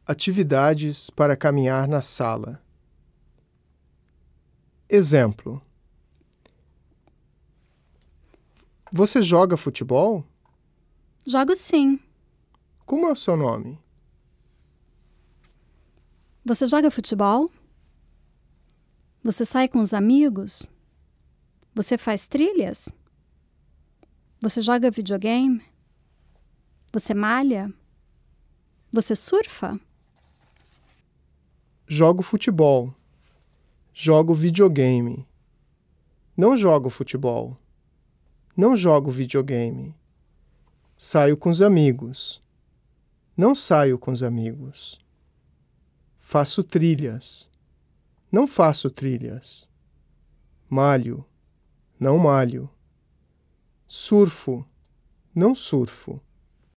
Atividades para caminhar na sala. Exemplo: Você joga futebol? Jogo sim. Como é o seu nome? Você joga futebol? Você sai com os amigos? Você faz trilhas? Você joga videogame? Você malha? Você surfa? Jogo futebol. Jogo videogame. Não jogo futebol. Não jogo videogame. Saio com os amigos. Não saio com os amigos. Faço trilhas. Não faço trilhas. Malho. Não malho. Surfo. Não surfo.